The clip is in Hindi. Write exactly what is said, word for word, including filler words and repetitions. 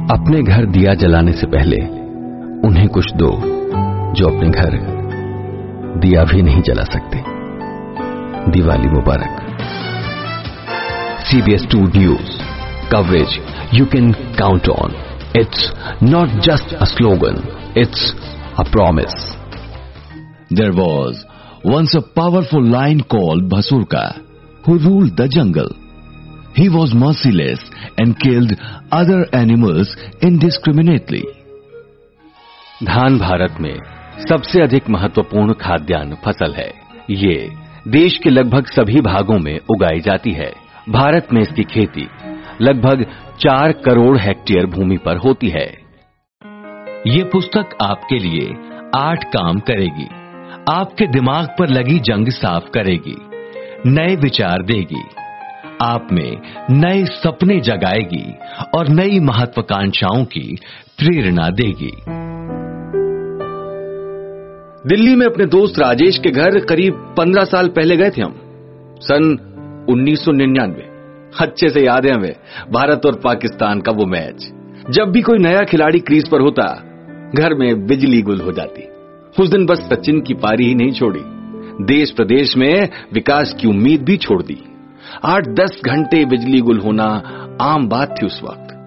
अपने घर दिया जलाने से पहले उन्हें कुछ दो जो अपने घर दिया भी नहीं जला सकते। दिवाली मुबारक। C B S two News coverage you can count on. It's not just a slogan, it's a promise. There was once a powerful lion called Bhasurka who ruled the jungle. He was merciless and killed other animals indiscriminately. धान भारत में सबसे अधिक महत्वपूर्ण खाद्यान्न फसल है। ये देश के लगभग सभी भागों में उगाई जाती है। भारत में इसकी खेती लगभग चार करोड़ हेक्टेयर भूमि पर होती है। ये पुस्तक आपके लिए आठ काम करेगी, आपके दिमाग पर लगी जंग साफ करेगी, नए विचार देगी, आप में नए सपने जगाएगी और नई महत्वाकांक्षाओं की प्रेरणा देगी। दिल्ली में अपने दोस्त राजेश के घर करीब पंद्रह साल पहले गए थे हम, सन उन्नीस सौ निन्यानवे। अच्छे से याद है हमें भारत और पाकिस्तान का वो मैच। जब भी कोई नया खिलाड़ी क्रीज पर होता, घर में बिजली गुल हो जाती। उस दिन बस सचिन की पारी ही नहीं छोड़ी, देश प्रदेश में विकास की उम्मीद भी छोड़ दी। आठ दस घंटे बिजली गुल होना आम बात थी उस वक्त।